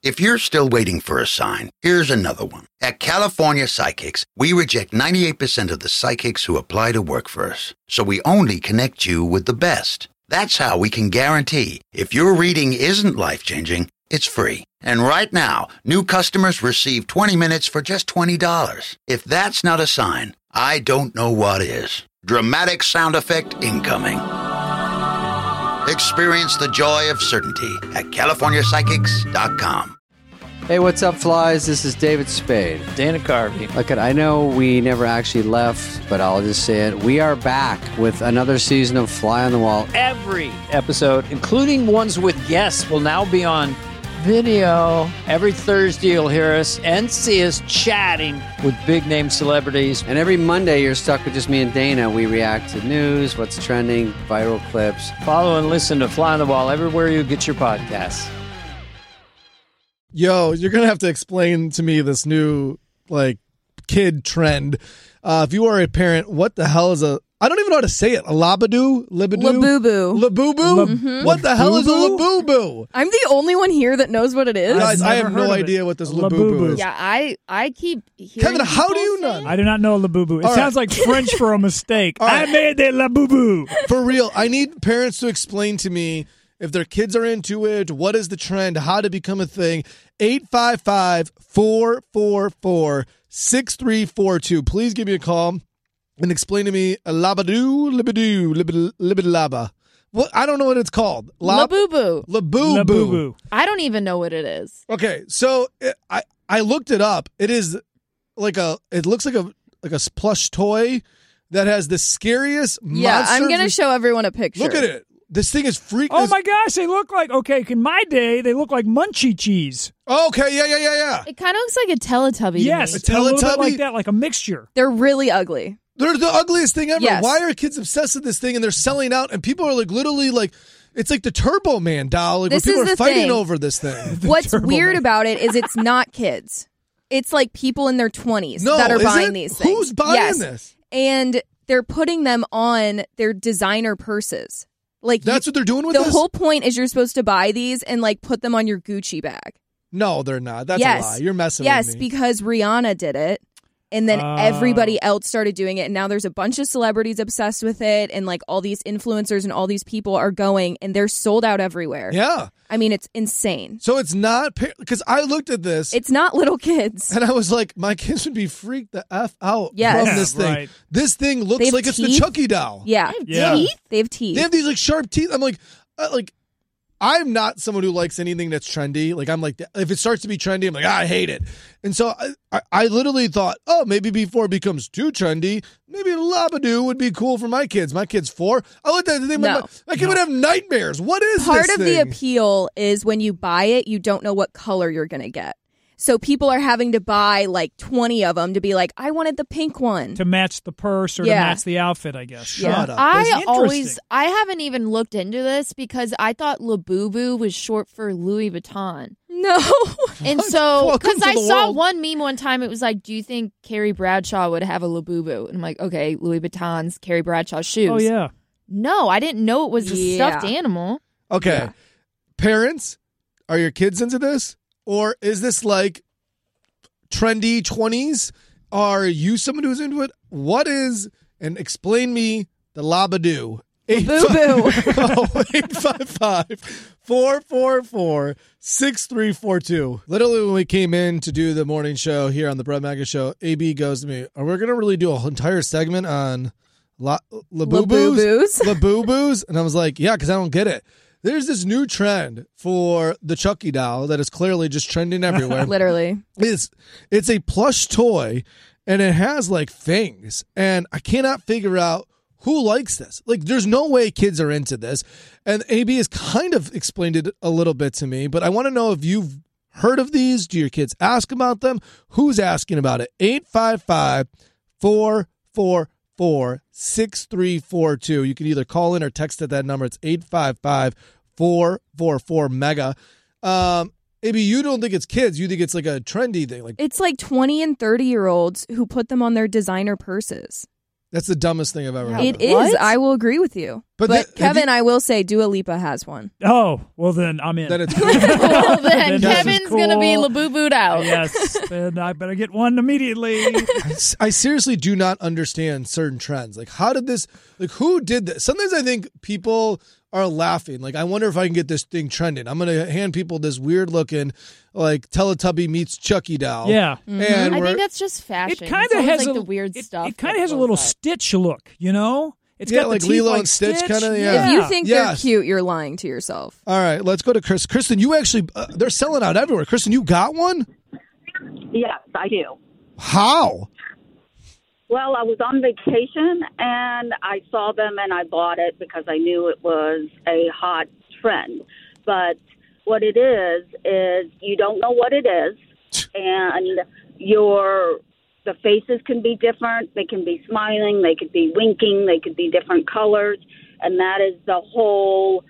If you're still waiting for a sign, here's another one. At California Psychics, we reject 98% of the psychics who apply to work for us. So we only connect you with the best. That's how we can guarantee if your reading isn't life-changing, it's free. And right now, new customers receive 20 minutes for just $20. If that's not a sign, I don't know what is. Dramatic sound effect incoming. Experience the joy of certainty at CaliforniaPsychics.com. Hey, what's up, flies? This is David Spade. Dana Carvey. Look, I know we never actually left, but I'll just say it. We are back with another season of Fly on the Wall. Every episode, including ones with guests, will now be on video. Every Thursday, you'll hear us and see us chatting with big-name celebrities. And every Monday, you're stuck with just me and Dana. We react to news, what's trending, viral clips. Follow and listen to Fly on the Wall everywhere you get your podcasts. Yo, you're going to have to explain to me this new, kid trend. If you are a parent, what the hell is I don't even know how to say it. A labadoo? Libadoo? Labubu. Labubu? Mm-hmm. What the hell is a labubu? I'm the only one here that knows what it is. Guys, I have no idea what this labubu is. Yeah, I keep hearing Kevin, how do you people know? I do not know labubu. It All sounds right. like French for a mistake. All right. I made the labubu. For real, I need parents to explain to me if their kids are into it, what is the trend, how to become a thing. 855-444-6342. Please give me a call and explain to me a libidlaba. What? I don't know what it's called. Labubu. Labubu. I don't even know what it is. Okay, so I looked it up. It is it looks like a plush toy that has the scariest Yeah, monster. I'm going to show everyone a picture. Look at it. This thing is freaking. Oh my gosh, they look like, in my day, they look like munchie cheese. Okay, yeah. It kind of looks like a Teletubby. Yes, to me. it's a little bit Teletubby? like that, like a mixture. They're really ugly. They're the ugliest thing ever. Yes. Why are kids obsessed with this thing and they're selling out and people are literally it's like the Turbo Man doll. Like, This where people is are the fighting thing. over this thing. What's Turbo weird Man. about it is it's not kids. It's like people in their 20s No, that are is buying it? these things. Who's buying Yes. this? And they're putting them on their designer purses. Like That's what they're doing with the this? whole point is you're supposed to buy these and put them on your Gucci bag. No, they're not. That's Yes. a lie. You're messing Yes, with me. because Rihanna did it. And then everybody else started doing it. And now there's a bunch of celebrities obsessed with it. And all these influencers and all these people are going and they're sold out everywhere. Yeah. I mean, it's insane. So it's not, because I looked at this It's not little kids. and I was like, my kids would be freaked the F out Yes. from this thing. Right. This thing They looks have like it's the teeth? Chucky doll. Yeah. Yeah. They have teeth. They have these sharp teeth. I'm I'm not someone who likes anything that's trendy. If it starts to be trendy, I'm like, I hate it. And so I literally thought, maybe before it becomes too trendy, maybe Labadoo would be cool for my kids. My kid's 4. I looked at the thing, No. my kid would have nightmares. What is Part this of thing? the appeal is when you buy it, you don't know what color you're going to get. So people are having to buy 20 of them to be like, I wanted the pink one. To match the purse or Yeah. to match the outfit, I guess. Shut up. I haven't even looked into this because I thought Labubu was short for Louis Vuitton. No. And so, Welcome because to I the saw world. one meme one time, it was like, do you think Carrie Bradshaw would have a Labubu? And I'm like, okay, Louis Vuitton's Carrie Bradshaw shoes. Oh, yeah. No, I didn't know it was a Yeah. stuffed animal. Okay. Yeah. Parents, are your kids into this? Or is this trendy 20s? Are you someone who's into it? What is, and explain me the Labadoo. Boo-boo. 855-444-6342. Literally, when we came in to do the morning show here on the Brett Maga Show, AB goes to me, are we going to really do a whole entire segment on Laboobos? Laboobos? And I was like, yeah, because I don't get it. There's this new trend for the Chucky doll that is clearly just trending everywhere. Literally. It's a plush toy, and it has fangs, and I cannot figure out who likes this. There's no way kids are into this, and AB has kind of explained it a little bit to me, but I want to know if you've heard of these. Do your kids ask about them? Who's asking about it? 855-444-6342. You can either call in or text at that number. It's 855-444-MEGA. Maybe you don't think it's kids. You think it's a trendy thing. It's 20 and 30-year-olds who put them on their designer purses. That's the dumbest thing I've ever heard. It is. I will agree with you. But Kevin, I will say Dua Lipa has one. Oh, well then I'm in. Then it's cool. Well, then This is Kevin's cool. going to be Labubu'd out. Yes, then I better get one immediately. I seriously do not understand certain trends. Like, how did this, like, who did this? Sometimes I think people are laughing. Like, I wonder if I can get this thing trending. I'm going to hand people this weird looking, like, Teletubby meets Chucky doll. Yeah. And I we're- think that's just fashion. It kind It's of always has like a the weird stuff. It kind that of has a goes little up. Stitch look, you know? It's Yeah, got the like teeth Lilo like and Stitch kinda, yeah. If you think they're Yes. cute, you're lying to yourself. All right, let's go to Chris. Kristen, you actually, they're selling out everywhere. Kristen, you got one? Yes, I do. How? Well, I was on vacation and I saw them and I bought it because I knew it was a hot trend. But what it is you don't know what it is, and the faces can be different. They can be smiling, they could be winking, they could be different colors, and that is the whole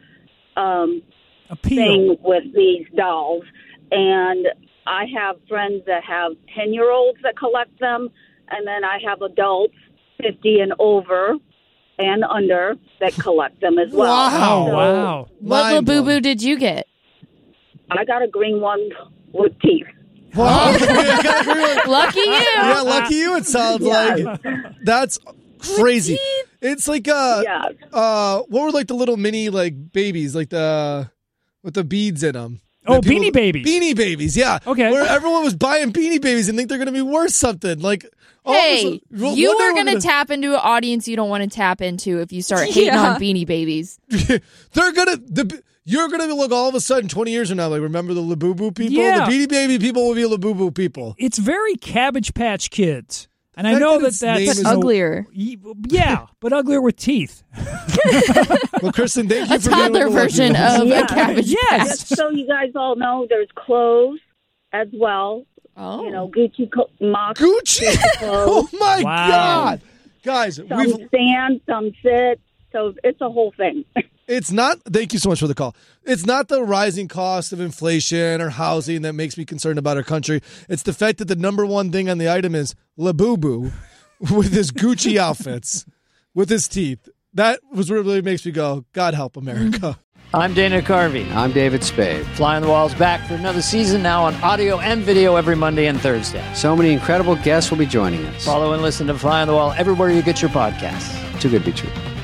appeal thing with these dolls. And I have friends that have 10-year-olds that collect them, and then I have adults 50 and over and under that collect them as well. Wow. So Wow. What Mind Labubu blowing. did you get? I got a green one with teeth. Wow. Lucky you. Yeah, lucky you, it sounds like. That's crazy. It's like, Yes. what were like the little mini, like, babies, like with the beads in them? Oh, Beanie Babies. Beanie Babies, yeah. Okay. Where everyone was buying Beanie Babies and think they're going to be worth something. Like, Hey, one you day are we're going to gonna- tap into an audience you don't want to tap into if you start hating Yeah. on Beanie Babies. They're gonna. You're gonna look all of a sudden 20 years from now. Like, remember the Labubu people? Yeah. The Beanie Baby people will be Labubu people. It's very Cabbage Patch Kids. And I fact know that that its name that's is- Uglier. Yeah, but uglier with teeth. Well, Kristen, thank you A for being toddler able to let version me know. of Yeah. a Cabbage Yes. Just so you guys all know, there's clothes as well. Oh. You know, Gucci mock Gucci. Oh clothes. my Wow. God, guys, Some stand, some sit. So it's a whole thing. It's not. Thank you so much for the call. It's not the rising cost of inflation or housing that makes me concerned about our country. It's the fact that the number one thing on the item is Labubu with his Gucci outfits, with his teeth. That was what really makes me go, God help America. I'm Dana Carvey. I'm David Spade. Fly on the Wall's back for another season now on audio and video every Monday and Thursday. So many incredible guests will be joining us. Follow and listen to Fly on the Wall everywhere you get your podcasts. Too good to be true.